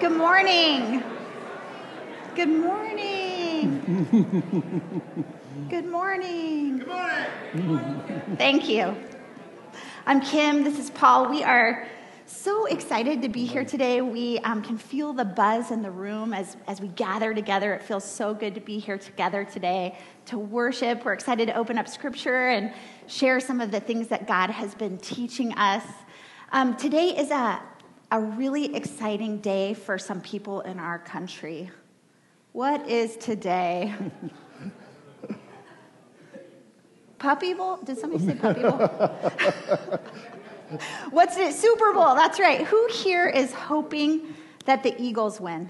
Good morning. Good morning. Good morning. Good morning. Thank you. I'm Kim. This is Paul. We are so excited to be here today. We can feel the buzz in the room as we gather together. It feels so good to be here together today to worship. We're excited to open up Scripture and share some of the things that God has been teaching us. Today is a really exciting day for some people in our country. What is today? Puppy Bowl? Did somebody say Puppy Bowl? What's it? Super Bowl. That's right. Who here is hoping that the Eagles win?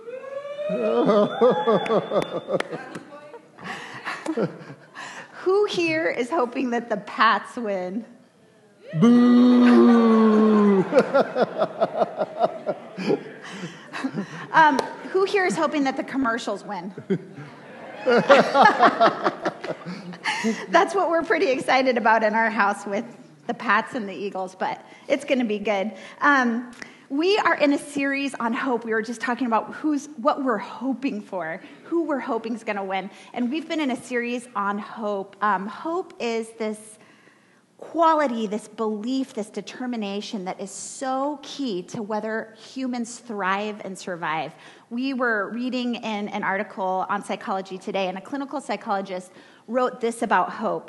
Who here is hoping that the Pats win? Boo! Who here is hoping that the commercials win? That's what we're pretty excited about in our house with the Pats and the Eagles, but it's going to be good. We are in a series on hope. We were just talking about what we're hoping for, who we're hoping is going to win. And we've been in a series on hope. Hope is this quality, this belief, this determination that is so key to whether humans thrive and survive. We were reading in an article on Psychology Today, and a clinical psychologist wrote this about hope.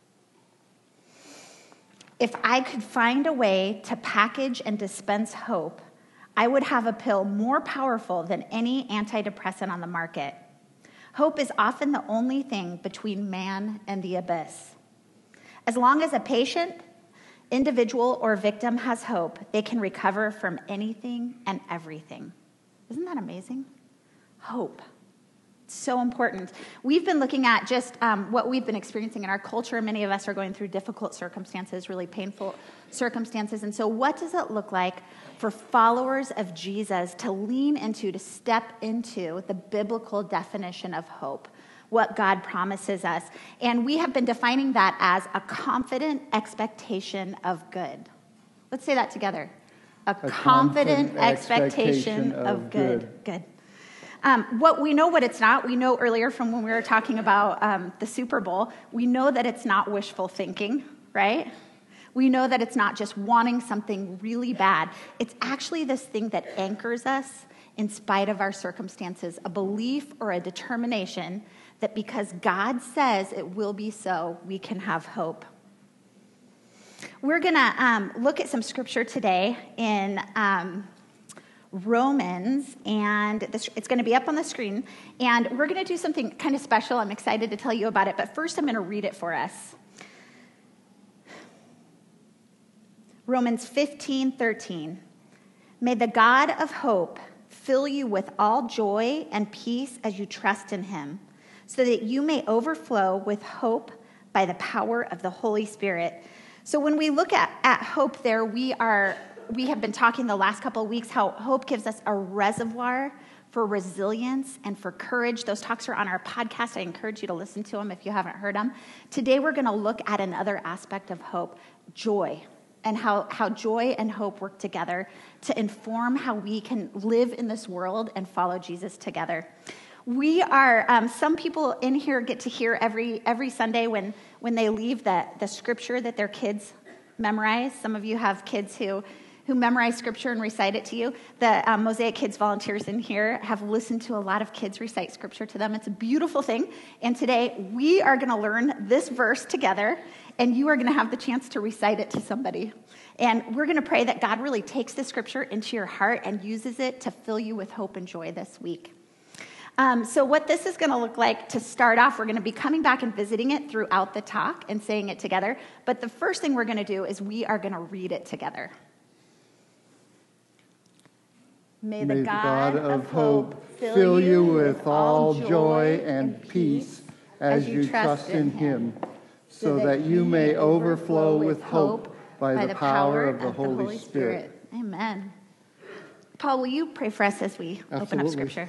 If I could find a way to package and dispense hope, I would have a pill more powerful than any antidepressant on the market. Hope is often the only thing between man and the abyss. As long as a patient, individual, or victim has hope, they can recover from anything and everything. Isn't that amazing? Hope. It's so important. We've been looking at just what we've been experiencing in our culture. Many of us are going through difficult circumstances, really painful circumstances. And so what does it look like for followers of Jesus to lean into, to step into the biblical definition of hope? What God promises us. And we have been defining that as a confident expectation of good. Let's say that together. A confident expectation of good. Good. What we know what it's not. We know earlier from when we were talking about the Super Bowl, we know that it's not wishful thinking, right? We know that it's not just wanting something really bad. It's actually this thing that anchors us in spite of our circumstances, a belief or a determination that because God says it will be so, we can have hope. We're going to look at some scripture today in Romans, and it's going to be up on the screen, and we're going to do something kind of special. I'm excited to tell you about it, but first I'm going to read it for us. Romans 15:13. May the God of hope fill you with all joy and peace as you trust in him, so that you may overflow with hope by the power of the Holy Spirit. So when we look at hope there, we have been talking the last couple of weeks how hope gives us a reservoir for resilience and for courage. Those talks are on our podcast. I encourage you to listen to them if you haven't heard them. Today we're going to look at another aspect of hope, joy, and how joy and hope work together to inform how we can live in this world and follow Jesus together. We are, some people in here get to hear every Sunday when they leave the scripture that their kids memorize. Some of you have kids who memorize scripture and recite it to you. The Mosaic Kids volunteers in here have listened to a lot of kids recite scripture to them. It's a beautiful thing. And today we are going to learn this verse together, and you are going to have the chance to recite it to somebody. And we're going to pray that God really takes the scripture into your heart and uses it to fill you with hope and joy this week. So what this is going to look like to start off, we're going to be coming back and visiting it throughout the talk and saying it together. But the first thing we're going to do is we are going to read it together. May the God of hope fill you with all joy and peace as you trust in him, so that you may overflow with hope by the power of the Holy Spirit. Amen. Paul, will you pray for us as we open up Scripture?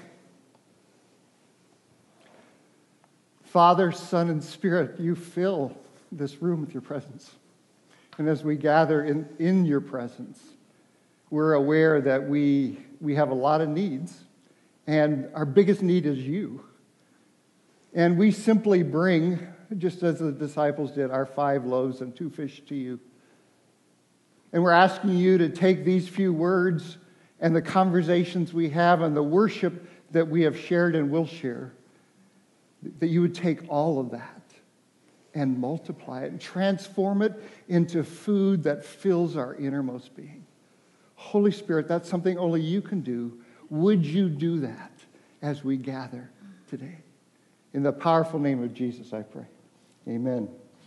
Father, Son, and Spirit, you fill this room with your presence. And as we gather in your presence, we're aware that we we have a lot of needs, and our biggest need is you. And we simply bring, just as the disciples did, our 5 loaves and 2 fish to you. And we're asking you to take these few words and the conversations we have and the worship that we have shared and will share, that you would take all of that and multiply it and transform it into food that fills our innermost being. Holy Spirit, that's something only you can do. Would you do that as we gather today? In the powerful name of Jesus, I pray. Amen.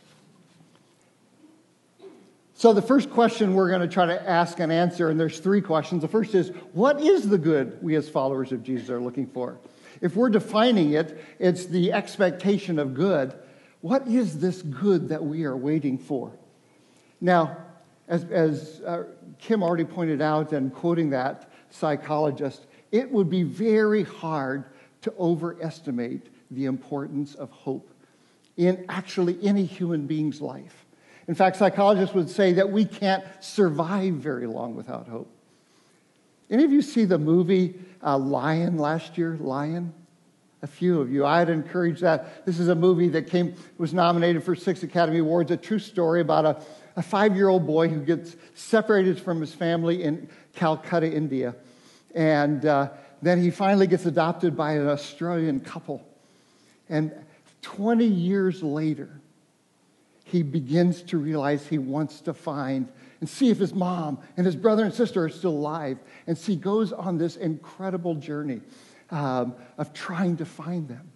So the first question we're going to try to ask and answer, and there's 3 questions. The first is, what is the good we as followers of Jesus are looking for? If we're defining it, it's the expectation of good. What is this good that we are waiting for? Now, as Kim already pointed out, and quoting that psychologist, it would be very hard to overestimate the importance of hope in actually any human being's life. In fact, psychologists would say that we can't survive very long without hope. Any of you see the movie Lion last year? Lion? A few of you. I'd encourage that. This is a movie that was nominated for 6 Academy Awards, a true story about a 5-year-old boy who gets separated from his family in Calcutta, India. And then he finally gets adopted by an Australian couple. And 20 years later, he begins to realize he wants to find and see if his mom and his brother and sister are still alive. And so he goes on this incredible journey of trying to find them.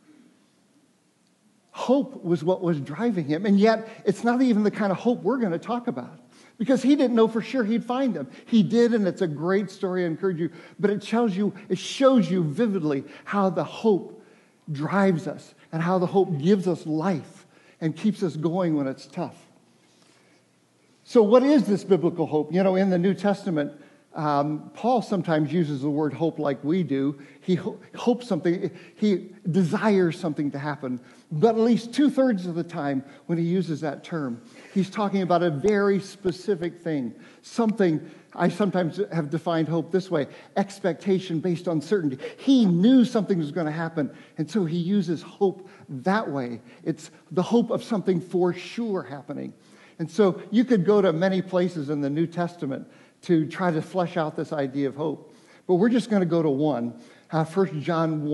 Hope was what was driving him. And yet, it's not even the kind of hope we're going to talk about. Because he didn't know for sure he'd find them. He did, and it's a great story. I encourage you. But it shows you vividly how the hope drives us and how the hope gives us life and keeps us going when it's tough. So what is this biblical hope? You know, in the New Testament, Paul sometimes uses the word hope like we do. He hopes something, he desires something to happen. But at least 2/3 of the time when he uses that term, he's talking about a very specific thing. Something I sometimes have defined hope this way: expectation based on certainty. He knew something was going to happen, and so he uses hope that way. It's the hope of something for sure happening. And so you could go to many places in the New Testament to try to flesh out this idea of hope. But we're just going to go to one. 1 John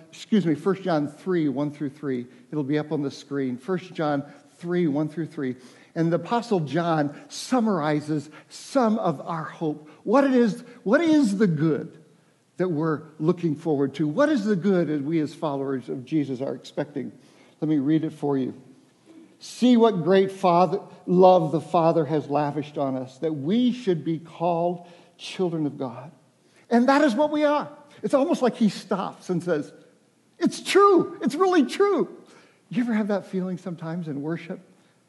3, 1 through 3. It'll be up on the screen. 1 John 3, 1 through 3. And the Apostle John summarizes some of our hope. What is the good that we're looking forward to? What is the good that we as followers of Jesus are expecting? Let me read it for you. See what great love the Father has lavished on us, that we should be called children of God. And that is what we are. It's almost like he stops and says, it's true. It's really true. You ever have that feeling sometimes in worship?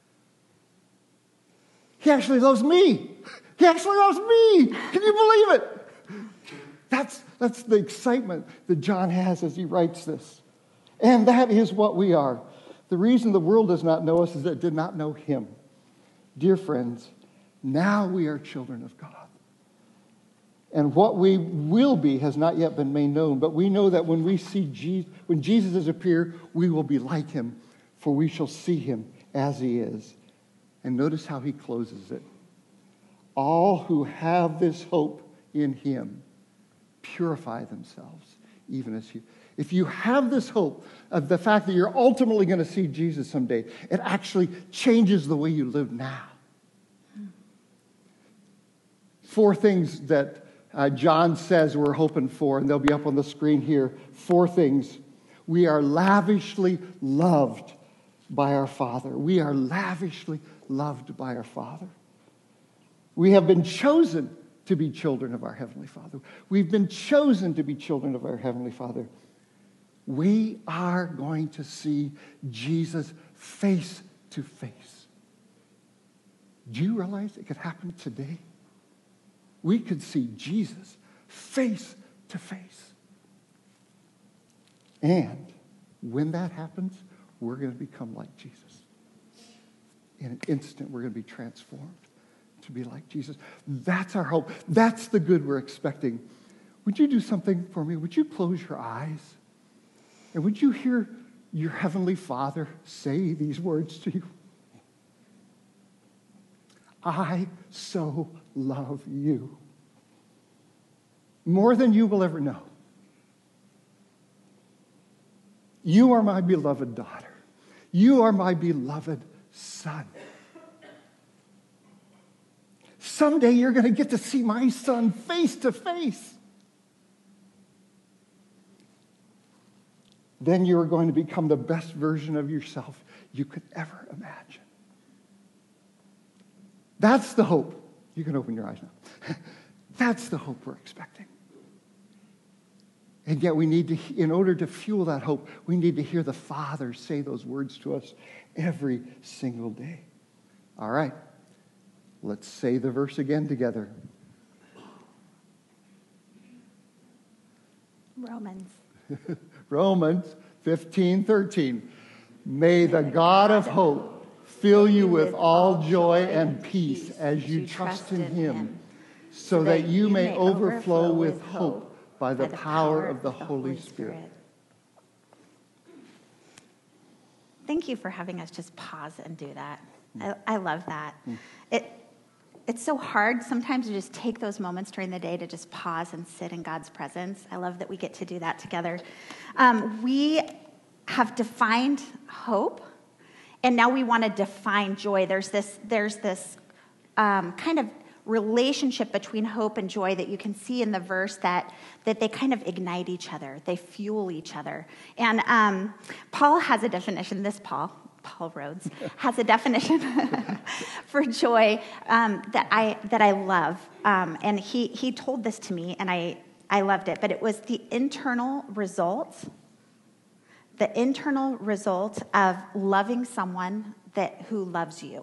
He actually loves me. He actually loves me. Can you believe it? That's the excitement that John has as he writes this. And that is what we are. The reason the world does not know us is that it did not know him. Dear friends, now we are children of God. And what we will be has not yet been made known. But we know that when when Jesus has appeared, we will be like him, for we shall see him as he is. And notice how he closes it. All who have this hope in him purify themselves, even as he. If you have this hope of the fact that you're ultimately going to see Jesus someday, it actually changes the way you live now. 4 things that John says we're hoping for, and they'll be up on the screen here. 4 things. We are lavishly loved by our Father. We are lavishly loved by our Father. We have been chosen to be children of our Heavenly Father. We've been chosen to be children of our Heavenly Father. We are going to see Jesus face to face. Do you realize it could happen today? We could see Jesus face to face. And when that happens, we're going to become like Jesus. In an instant, we're going to be transformed to be like Jesus. That's our hope. That's the good we're expecting. would you do something for me? Would you close your eyes? And would you hear your Heavenly Father say these words to you? I so love you. More than you will ever know. You are my beloved daughter. You are my beloved son. Someday you're going to get to see my son face to face. Then you are going to become the best version of yourself you could ever imagine. That's the hope. You can open your eyes now. That's the hope we're expecting. And yet we need to, in order to fuel that hope, we need to hear the Father say those words to us every single day. All right, let's say the verse again together. Romans 15:13. May the God of hope fill you with all joy and peace as you trust in him, so that you may overflow with hope by the power of the Holy Spirit. Thank you for having us just pause and do that. I love that. It's so hard sometimes to just take those moments during the day to just pause and sit in God's presence. I love that we get to do that together. We have defined hope, and now we want to define joy. There's this kind of relationship between hope and joy that you can see in the verse that they kind of ignite each other. They fuel each other. And Paul has a definition, Paul Rhodes, has a definition for joy that I love. And he told this to me, and I loved it. But it was the internal result of loving someone who loves you.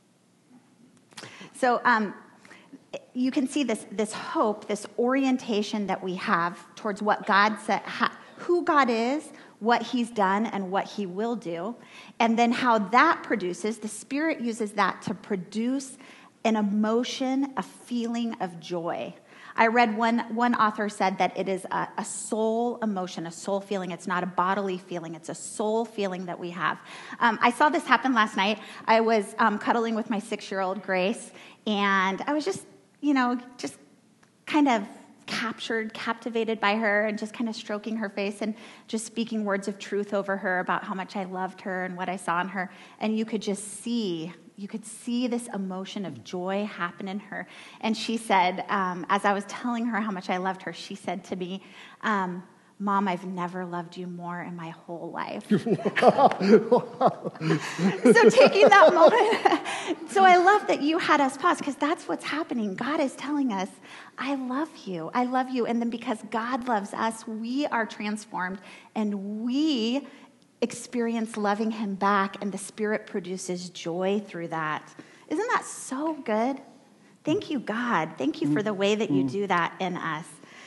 So you can see this hope, this orientation that we have towards what God said, who God is, what he's done, and what he will do. And then how that produces, the Spirit uses that to produce an emotion, a feeling of joy. I read one author said that it is a soul emotion, a soul feeling. It's not a bodily feeling. It's a soul feeling that we have. I saw this happen last night. I was cuddling with my 6-year-old Grace, and I was just kind of captivated by her, and just kind of stroking her face and just speaking words of truth over her about how much I loved her and what I saw in her. And you could see this emotion of joy happen in her. And she said, as I was telling her how much I loved her, she said to me, Mom, I've never loved you more in my whole life. So taking that moment, so I love that you had us pause, because that's what's happening. God is telling us, I love you. I love you. And then because God loves us, we are transformed, and we experience loving him back, and the Spirit produces joy through that. Not that so good? Thank you, God. Thank you for the way that you do that in us.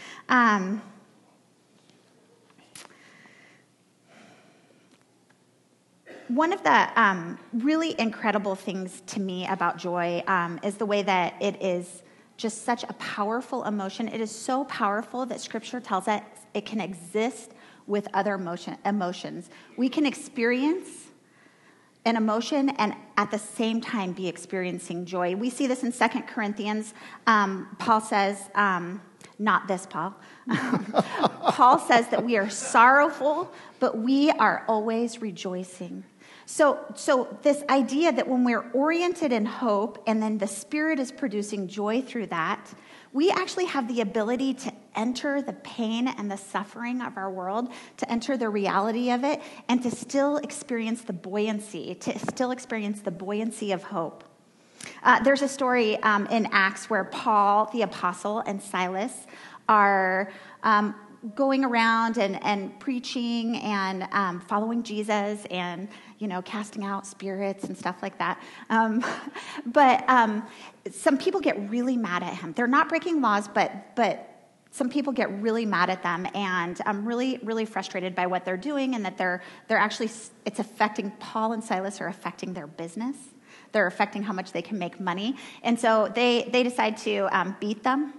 One of the really incredible things to me about joy is the way that it is just such a powerful emotion. It is so powerful that Scripture tells us it can exist with other emotions. We can experience an emotion and at the same time be experiencing joy. We see this in 2 Corinthians. Paul says, not this Paul. Paul says that we are sorrowful, but we are always rejoicing. So this idea that when we're oriented in hope and then the Spirit is producing joy through that, we actually have the ability to enter the pain and the suffering of our world, to enter the reality of it, and to still experience the buoyancy, of hope. There's a story in Acts where Paul, the apostle, and Silas are going around and preaching and following Jesus and, casting out spirits and stuff like that. But some people get really mad at him. They're not breaking laws, but some people get really mad at them, and I'm really, really frustrated by what they're doing, and that they're actually, it's affecting, Paul and Silas are affecting their business. They're affecting how much they can make money. And so they decide to beat them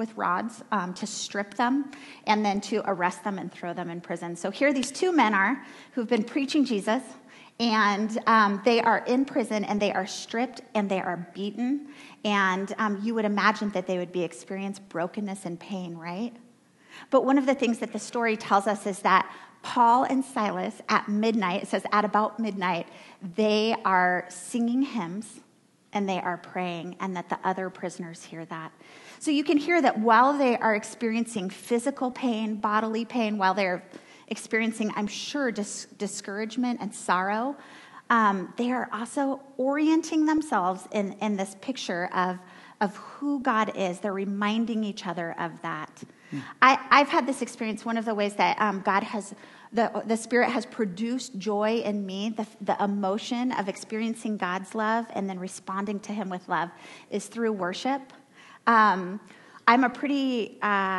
with rods to strip them and then to arrest them and throw them in prison. So here these two men are who've been preaching Jesus, and they are in prison, and they are stripped, and they are beaten. And you would imagine that they would be experiencing brokenness and pain, right? But one of the things that the story tells us is that Paul and Silas at midnight, it says at about midnight, they are singing hymns and they are praying, and that the other prisoners hear that. So you can hear that while they are experiencing physical pain, bodily pain, while they're experiencing, I'm sure, discouragement and sorrow, they are also orienting themselves in this picture of who God is. They're reminding each other of that. I've had this experience. One of the ways that God has, the Spirit has produced joy in me, the emotion of experiencing God's love and then responding to him with love, is through worship. I'm a pretty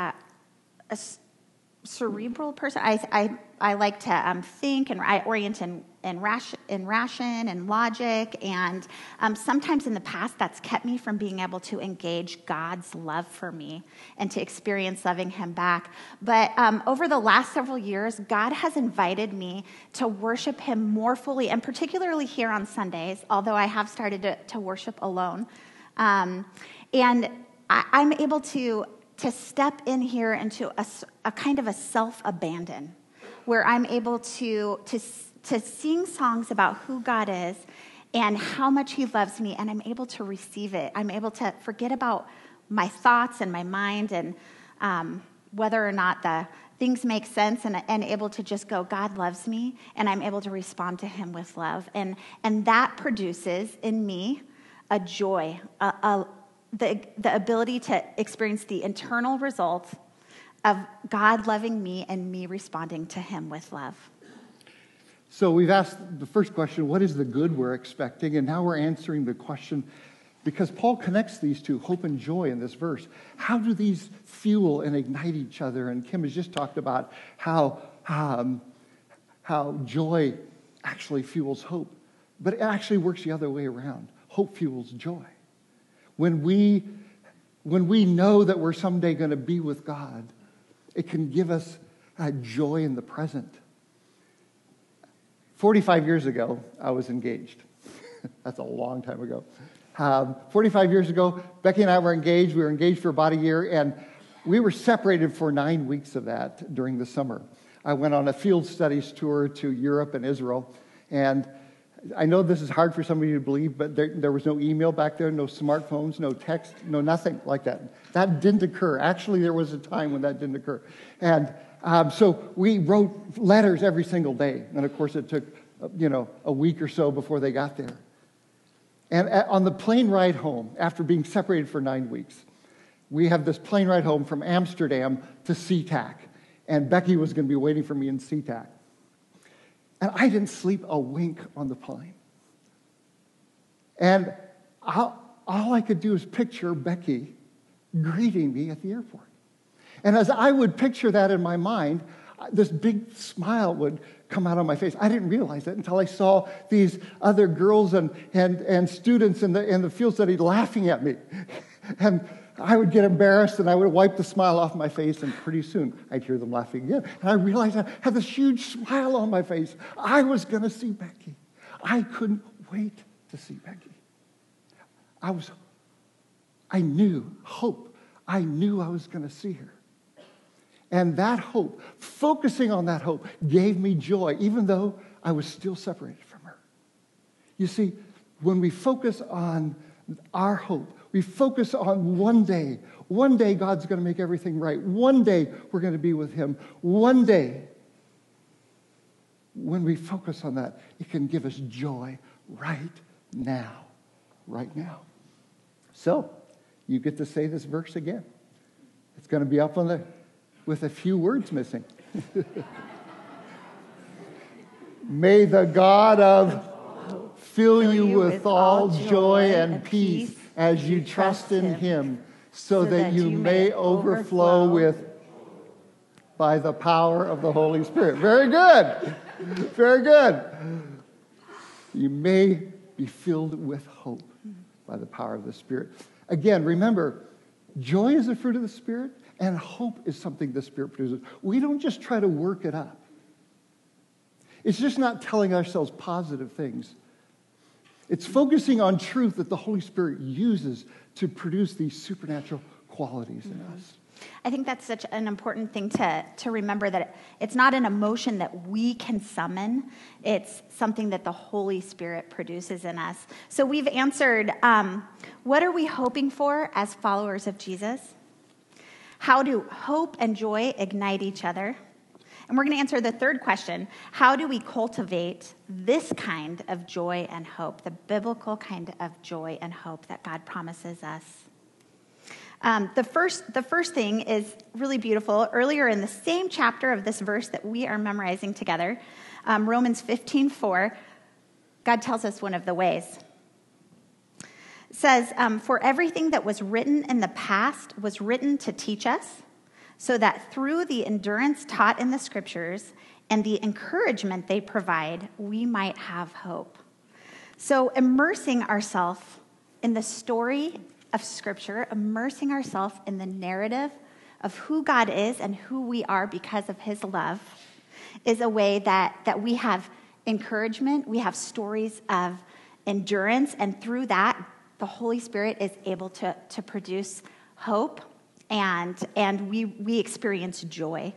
cerebral person. I like to think, and I orient in ration and logic, and sometimes in the past that's kept me from being able to engage God's love for me and to experience loving him back. But over the last several years, God has invited me to worship him more fully, and particularly here on Sundays, although I have started to worship alone. And I'm able to step in here into a kind of a self-abandon, where I'm able to sing songs about who God is and how much he loves me, and I'm able to receive it. I'm able to forget about my thoughts and my mind and whether or not the things make sense, and able to just go, God loves me, and I'm able to respond to him with love. And that produces in me a joy, the ability to experience the internal result of God loving me and me responding to him with love. So we've asked the first question, what is the good we're expecting? And now we're answering the question, because Paul connects these two, hope and joy, in this verse. How do these fuel and ignite each other? And Kim has just talked about how joy actually fuels hope. But it actually works the other way around. Hope fuels joy. When we know that we're someday going to be with God, it can give us joy in the present. 45 years ago, I was engaged. That's a long time ago. 45 years ago, Becky and I were engaged. We were engaged for about a year, and we were separated for 9 weeks of that during the summer. I went on a field studies tour to Europe and Israel, and I know this is hard for some of you to believe, but there was no email back there, no smartphones, no text, no nothing like that. That didn't occur. Actually, there was a time when that didn't occur. And so we wrote letters every single day. And of course, it took, a week or so before they got there. And on the plane ride home, after being separated for 9 weeks, we have this plane ride home from Amsterdam to SeaTac. And Becky was going to be waiting for me in SeaTac. And I didn't sleep a wink on the plane. And all I could do is picture Becky greeting me at the airport. And as I would picture that in my mind, this big smile would come out on my face. I didn't realize it until I saw these other girls and students in the field study laughing at me. And I would get embarrassed, and I would wipe the smile off my face, and pretty soon I'd hear them laughing again. And I realized I had this huge smile on my face. I was going to see Becky. I couldn't wait to see Becky. I knew hope. I knew I was going to see her. And that hope, focusing on that hope, gave me joy, even though I was still separated from her. You see, when we focus on our hope, we focus on one day God's going to make everything right. One day we're going to be with him. One day, when we focus on that, it can give us joy right now. Right now. So, you get to say this verse again. It's going to be up with a few words missing. May the God of fill you with all joy and peace as you trust in him, so that you may overflow with by the power of the Holy Spirit. Very good. Very good. You may be filled with hope by the power of the Spirit. Again, remember, Joy is a fruit of the Spirit, and hope is something the Spirit produces. We don't just try to work it up. It's just not telling ourselves positive things. It's focusing on truth that the Holy Spirit uses to produce these supernatural qualities in us. I think that's such an important thing to remember, that it's not an emotion that we can summon. It's something that the Holy Spirit produces in us. So we've answered, what are we hoping for as followers of Jesus? How do hope and joy ignite each other? And we're going to answer the third question: how do we cultivate this kind of joy and hope, the biblical kind of joy and hope that God promises us? The first thing is really beautiful. Earlier in the same chapter of this verse that we are memorizing together, Romans 15:4, God tells us one of the ways. It says, for everything that was written in the past was written to teach us, so that through the endurance taught in the Scriptures and the encouragement they provide, we might have hope. So immersing ourselves in the story of Scripture, immersing ourselves in the narrative of who God is and who we are because of his love, is a way that we have encouragement, we have stories of endurance, and through that, the Holy Spirit is able to produce hope, and we experience joy.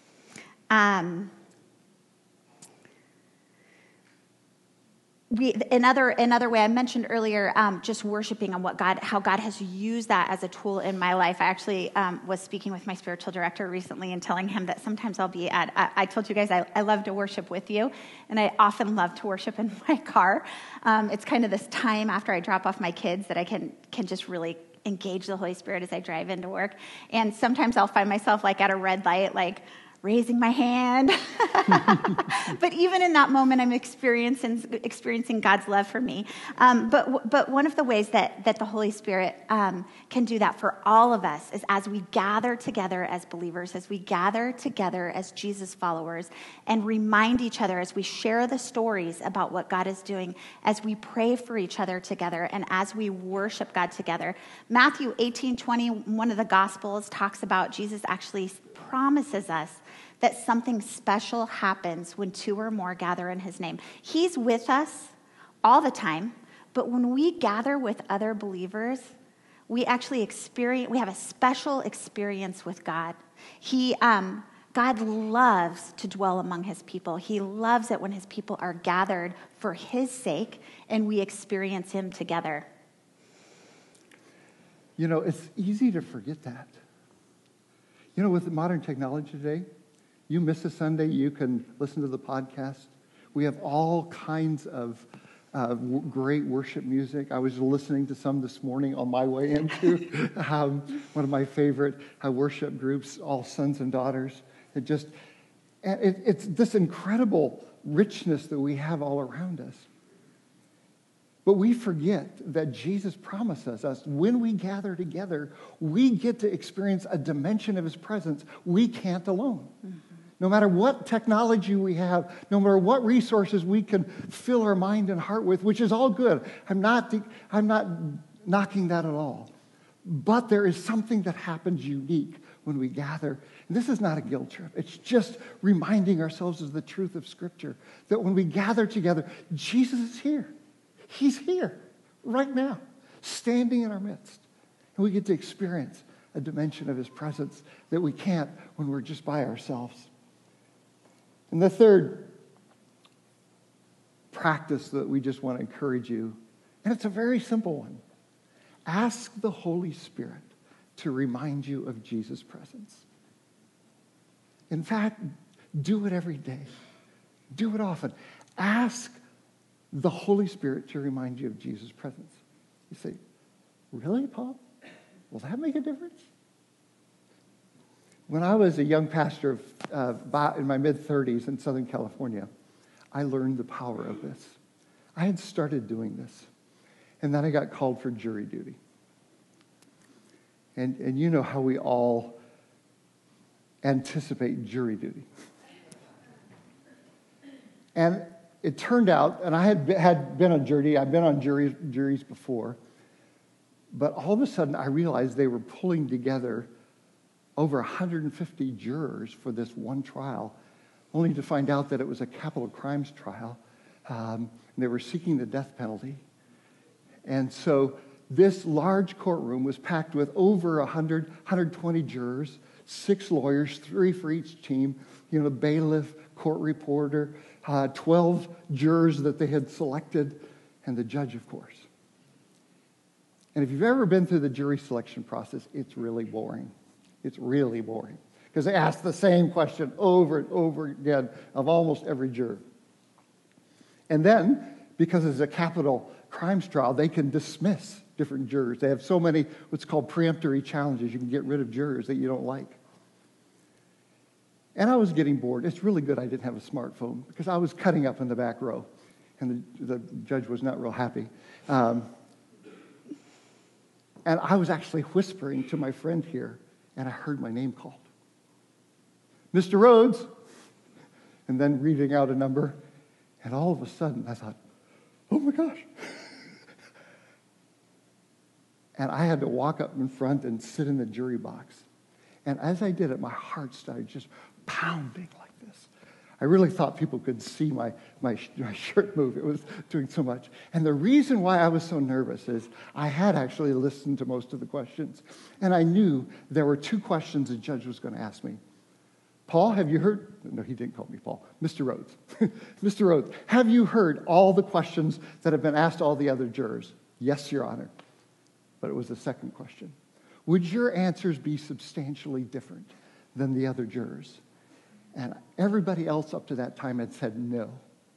Another way I mentioned earlier, just worshiping and how God has used that as a tool in my life. I actually was speaking with my spiritual director recently and telling him that sometimes I'll be I told you guys I love to worship with you, and I often love to worship in my car. It's kind of this time after I drop off my kids that I can just really engage the Holy Spirit as I drive into work. And sometimes I'll find myself like at a red light, like raising my hand. But even in that moment, I'm experiencing God's love for me. But one of the ways that the Holy Spirit can do that for all of us is as we gather together as believers, as we gather together as Jesus followers, and remind each other as we share the stories about what God is doing, as we pray for each other together, and as we worship God together. Matthew 18:20, one of the Gospels, talks about Jesus actually promises us that something special happens when two or more gather in his name. He's with us all the time, but when we gather with other believers, we actually we have a special experience with God. God loves to dwell among his people. He loves it when his people are gathered for his sake, and we experience him together. You know, it's easy to forget that. You know, with modern technology today, you miss a Sunday, you can listen to the podcast. We have all kinds of great worship music. I was listening to some this morning on my way into one of my favorite worship groups, All Sons and Daughters. It's this incredible richness that we have all around us. But we forget that Jesus promises us when we gather together, we get to experience a dimension of his presence we can't alone. Mm-hmm. No matter what technology we have, no matter what resources we can fill our mind and heart with, which is all good. I'm not knocking that at all. But there is something that happens unique when we gather. And this is not a guilt trip. It's just reminding ourselves of the truth of Scripture, that when we gather together, Jesus is here. He's here right now, standing in our midst. And we get to experience a dimension of his presence that we can't when we're just by ourselves. And the third practice that we just want to encourage you, and it's a very simple one. Ask the Holy Spirit to remind you of Jesus' presence. In fact, do it every day. Do it often. Ask the Holy Spirit to remind you of Jesus' presence. You say, really, Paul? Will that make a difference? When I was a young pastor in my mid-30s in Southern California, I learned the power of this. I had started doing this, and then I got called for jury duty. And you know how we all anticipate jury duty. And it turned out, and I had been on jury, I've been on juries before, But all of a sudden, I realized they were pulling together over 150 jurors for this one trial, only to find out that it was a capital crimes trial. They were seeking the death penalty. And so this large courtroom was packed with over 100, 120 jurors, 6 lawyers, 3 for each team, bailiff, court reporter, 12 jurors that they had selected, and the judge, of course. And if you've ever been through the jury selection process, it's really boring. It's really boring. Because they ask the same question over and over again of almost every juror. And then, because it's a capital crimes trial, they can dismiss different jurors. They have so many what's called preemptory challenges. You can get rid of jurors that you don't like. And I was getting bored. It's really good I didn't have a smartphone because I was cutting up in the back row. And the judge was not real happy. And I was actually whispering to my friend here, and I heard my name called. Mr. Rhodes, and then reading out a number, and all of a sudden I thought, oh my gosh. And I had to walk up in front and sit in the jury box. And as I did it, my heart started just pounding like this. I really thought people could see my shirt move. It was doing so much. And the reason why I was so nervous is I had actually listened to most of the questions. And I knew there were 2 questions the judge was going to ask me. Paul, have you heard? No, he didn't call me Paul. Mr. Rhodes. Mr. Rhodes, have you heard all the questions that have been asked all the other jurors? Yes, Your Honor. But it was the second question. Would your answers be substantially different than the other jurors? And everybody else up to that time had said no.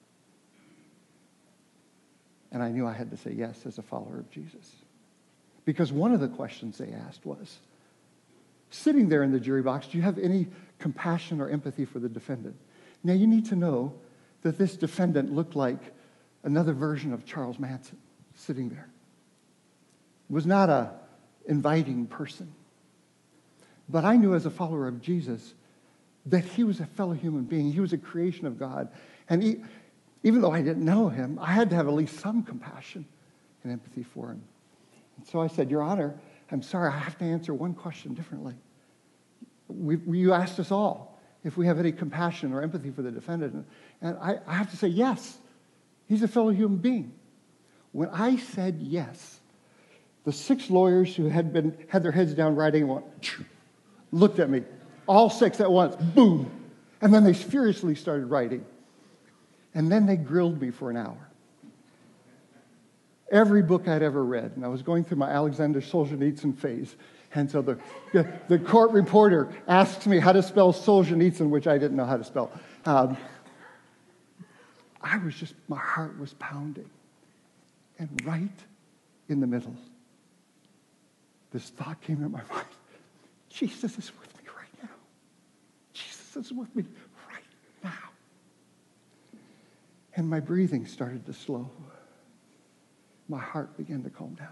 And I knew I had to say yes as a follower of Jesus. Because one of the questions they asked was, sitting there in the jury box, do you have any compassion or empathy for the defendant? Now you need to know that this defendant looked like another version of Charles Manson sitting there. Was not a inviting person. But I knew as a follower of Jesus that he was a fellow human being. He was a creation of God. And even though I didn't know him, I had to have at least some compassion and empathy for him. And so I said, Your Honor, I'm sorry, I have to answer one question differently. You asked us all if we have any compassion or empathy for the defendant. And I have to say yes. He's a fellow human being. When I said yes, the 6 lawyers who had their heads down writing looked at me, all 6 at once, boom. And then they furiously started writing. And then they grilled me for an hour. Every book I'd ever read, and I was going through my Alexander Solzhenitsyn phase. And so the court reporter asks me how to spell Solzhenitsyn, which I didn't know how to spell. My heart was pounding. And right in the middle, this thought came into my mind. Jesus is with me right now. Jesus is with me right now. And my breathing started to slow. My heart began to calm down.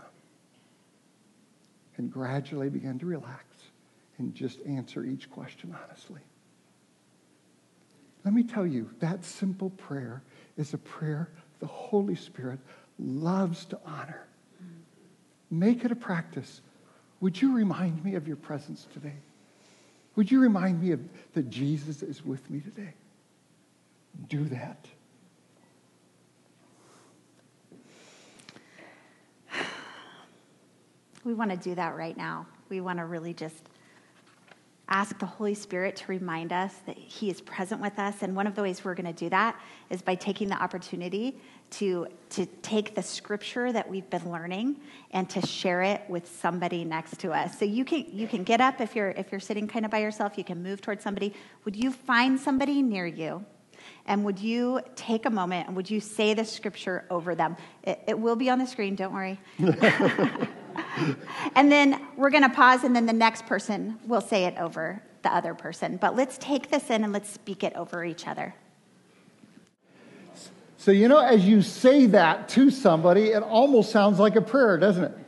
And gradually began to relax and just answer each question honestly. Let me tell you, that simple prayer is a prayer the Holy Spirit loves to honor. Make it a practice. Would you remind me of your presence today? Would you remind me that Jesus is with me today? Do that. We want to do that right now. We want to really just ask the Holy Spirit to remind us that he is present with us. And one of the ways we're going to do that is by taking the opportunity to take the scripture that we've been learning and to share it with somebody next to us. So you can get up if you're sitting kind of by yourself. You can move towards somebody. Would you find somebody near you? And would you take a moment and would you say the scripture over them? It will be on the screen, don't worry. And then we're going to pause, and then the next person will say it over the other person. But let's take this in and let's speak it over each other. So, as you say that to somebody, it almost sounds like a prayer, doesn't it?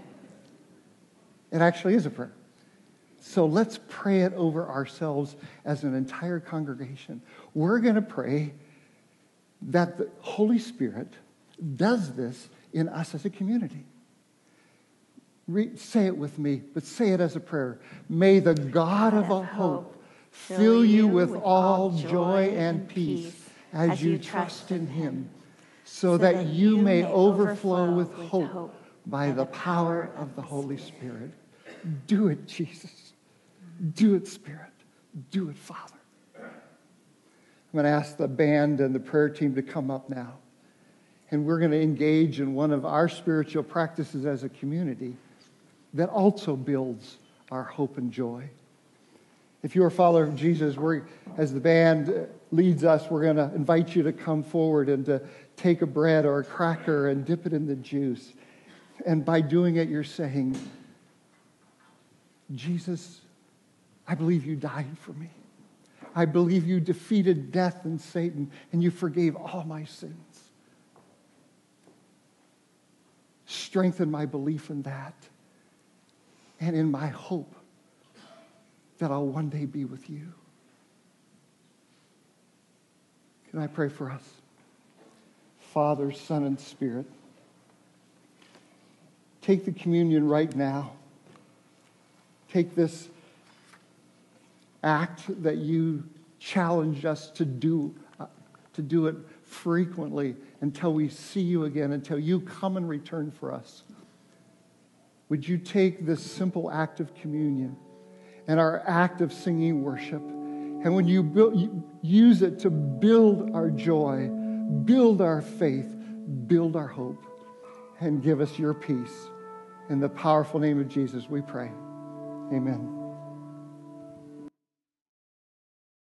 It actually is a prayer. So let's pray it over ourselves as an entire congregation. We're going to pray that the Holy Spirit does this in us as a community. Say it with me, but say it as a prayer. May the God of all hope fill you with all joy and peace as you trust in him, so that you may overflow with hope by the power of the Holy Spirit. Do it, Jesus. Do it, Spirit. Do it, Father. I'm going to ask the band and the prayer team to come up now. And we're going to engage in one of our spiritual practices as a community that also builds our hope and joy. If you're a follower of Jesus, as the band leads us, we're going to invite you to come forward and to take a bread or a cracker and dip it in the juice. And by doing it, you're saying, Jesus, I believe you died for me. I believe you defeated death and Satan, and you forgave all my sins. Strengthen my belief in that and in my hope that I'll one day be with you. Can I pray for us? Father, Son, and Spirit, take the communion right now. Take this act that you challenged us to do it frequently until we see you again, until you come and return for us. Would you take this simple act of communion and our act of singing worship, and when you use it to build our joy, build our faith, build our hope, and give us your peace. In the powerful name of Jesus, we pray. Amen.